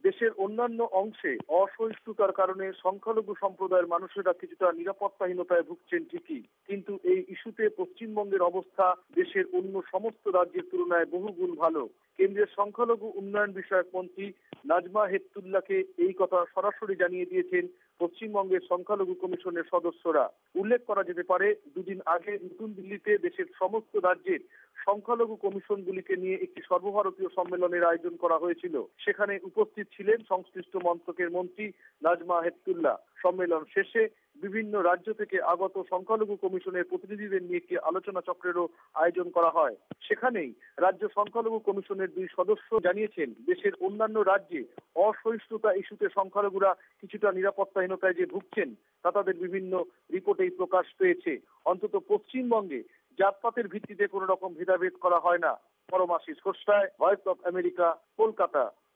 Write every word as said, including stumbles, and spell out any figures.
দেশের অন্যান্য অংশে অসহিষ্ণুতার কারণে সংখ্যালঘু সম্প্রদায়ের মানুষেরা কিছুটা নিরাপত্তাহীনতায় ভুগছেন ঠিকই, কিন্তু এই ইস্যুতে পশ্চিমবঙ্গের অবস্থা দেশের অন্য সমস্ত রাজ্যের তুলনায় বহুগুণ ভালো। কেন্দ্রের সংখ্যালঘু উন্নয়ন বিষয়ক মন্ত্রী নাজমা হেপতুল্লাহকে এই কথা সরাসরি জানিয়ে দিয়েছেন পশ্চিমবঙ্গের সংখ্যালঘু কমিশনের সদস্যরা। উল্লেখ করা যেতে পারে, দুদিন আগে নতুন দিল্লিতে দেশের সমস্ত রাজ্যের সংখ্যালঘু কমিশনগুলিকে নিয়ে একটি সর্বভারতীয় সম্মেলনের আয়োজন করা হয়েছিল। সেখানে উপস্থিত ছিলেন সংশ্লিষ্ট মন্ত্রকের মন্ত্রী নাজমা হেপতুল্লাহ। সম্মেলন শেষে বিভিন্ন রাজ্য থেকে আগত সংখ্যালঘু কমিশনের প্রতিনিধিদের নিয়ে একটি আলোচনা চক্রেরও আয়োজন করা হয়। সেখানেই রাজ্য সংখ্যালঘু কমিশনের দুই সদস্য জানিয়েছেন, দেশের অন্যান্য রাজ্যে অসহিষ্ণুতা ইস্যুতে সংখ্যালঘুরা কিছুটা নিরাপত্তাহীনতায় যে ভুগছেন তা তাদের বিভিন্ন রিপোর্টেই প্রকাশ পেয়েছে। অন্তত পশ্চিমবঙ্গে জাতপাতের ভিত্তিতে কোনো রকম ভেদাভেদ করা হয় না। পরমাশিস ঘোষায়, ভয়েস অফ আমেরিকা, কলকাতা।